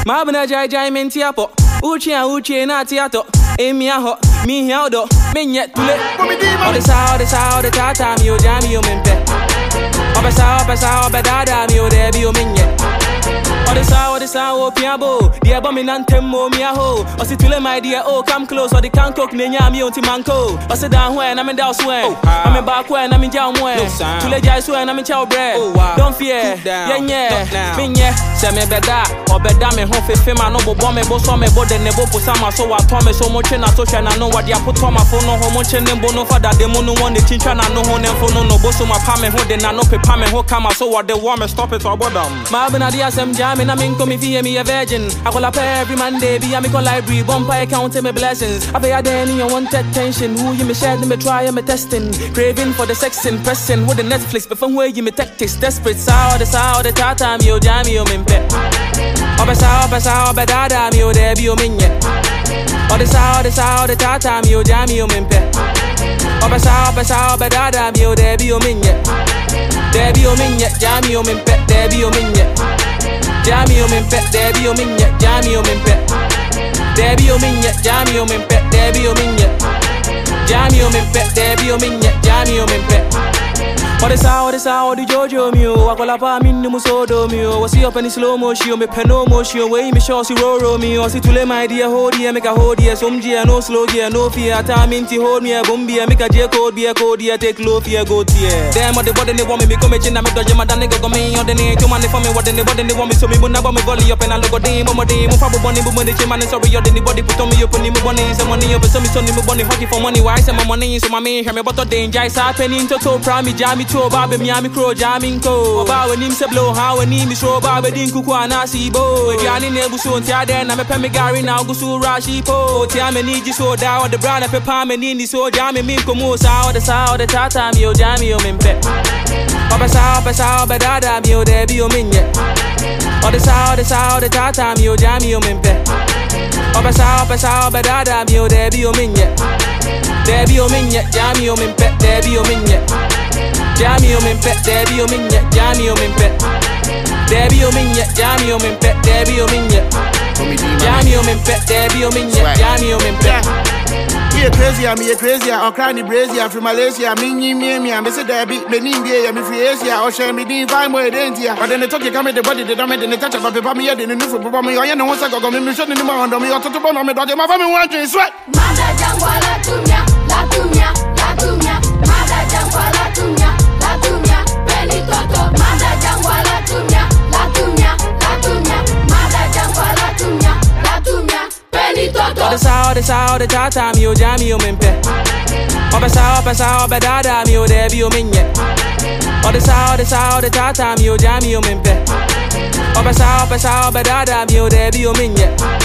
Mabna jai mentiapo. Uchi na tiato. Emi aho, mi hiaudo, minyet tule. All the tata mi o jami o mempe. Opesa obedada mi o debi o minyet. All the sound, piabo. The abominant mo mi aho. O si tule my dear, oh come close. Or the can cook nenya mi on timanko. O se down when I'm in down swear. I'm in back when I'm in down when. Tule jai swear I'm in chow bread. Don't fear, yeah. Minye, se me beda. Or beda me home fe ma no bo bomb me bo so me bo de nebo pusama so wa tome so much na social na no what ya put on my phone no homo chene bo no father de no one the chincha na no ho nem phone no bo so ma pa me ho de na no pepa me ho kama so what the war me stop it or bodam. Ma bena dia sem jam na min come fi me a virgin. I call up every Monday be me call library bumper count me blessings. I pay a day any wanted tension who you me share me try me testing craving for the sex in person with the Netflix but from where you me tactics desperate sour the tata mi o jami o mempe. Opesa obedada mi o debi o minyet. All the tata mi o jami o mempe. Opesa obedada mi o debi o minyet. Debi o minyet jami o mempe. Debi o minyet jami o mempe. Debi o minyet jami o mempe. Debi o minyet jami o mempe. Debi o minyet jami o mempe. Debi o minyet jami o mempe. All the Jojo mio, I call up a minimum sodo mio. Was see up in slow motion, me peno motion, way me show si roro mio. See to let my dear hold here, make a hold here, some gear, no slow gear, no fear. Time into hold me a bombia, make a J code, be a code here, take low fear, go tear. Damn, what the body they want me, come in, I'm a dodge, my nigga, come in, on the name, to money for me, what they want me, so me, but now I'm a volley up and I look at them, but they move up on the money, man, sorry, you're the body, put on me, you put me money, some money, over some money, hockey for money, why some money, so my man, hear me, but the danger is happening to prime, jammy. Baby Miami Crow Jaminko. Bawa nim se blow how we need me show baby din kuku anasi bo. Diani nebu so ntia den na me pe me gari na gusu rashi po. Tia me need you so da the brand pepa me ni so jami min komo sa the tata mi o jami o mempe. Opesa bedada mi o debi o minye. All the tata mi o jami o mempe. Opesa bedada mi o debi o minye. Debi o minye jami o mempe. Debi o minye jami o mempe. Debi o minye jami o mempe. Debi o minye jami o mempe. Debi o minye jami o mempe. Debi o minye jami o mempe. Me a crazy, I'm crying brazier from Malaysia. Me, I'm say Debbie, me India, me free Asia, or share me the fine way danger. But then they talk you come with the body, they don't make the touch of a paper me, they didn't for me. I know once I got me shooting in the morning, me or to bone on me, dog, my family wants sweat. Mada jangwa la tumia, Mada jangwa la tumia, Beni toto. Mada jangwa la tumia, Mada jangwa la tumia, Beni toto. All the tata mi o jami o mempe. Opesa obedada mi o debi o minyet. All the tata mi o jami o mempe. Opesa obedada mi o debi o minyet.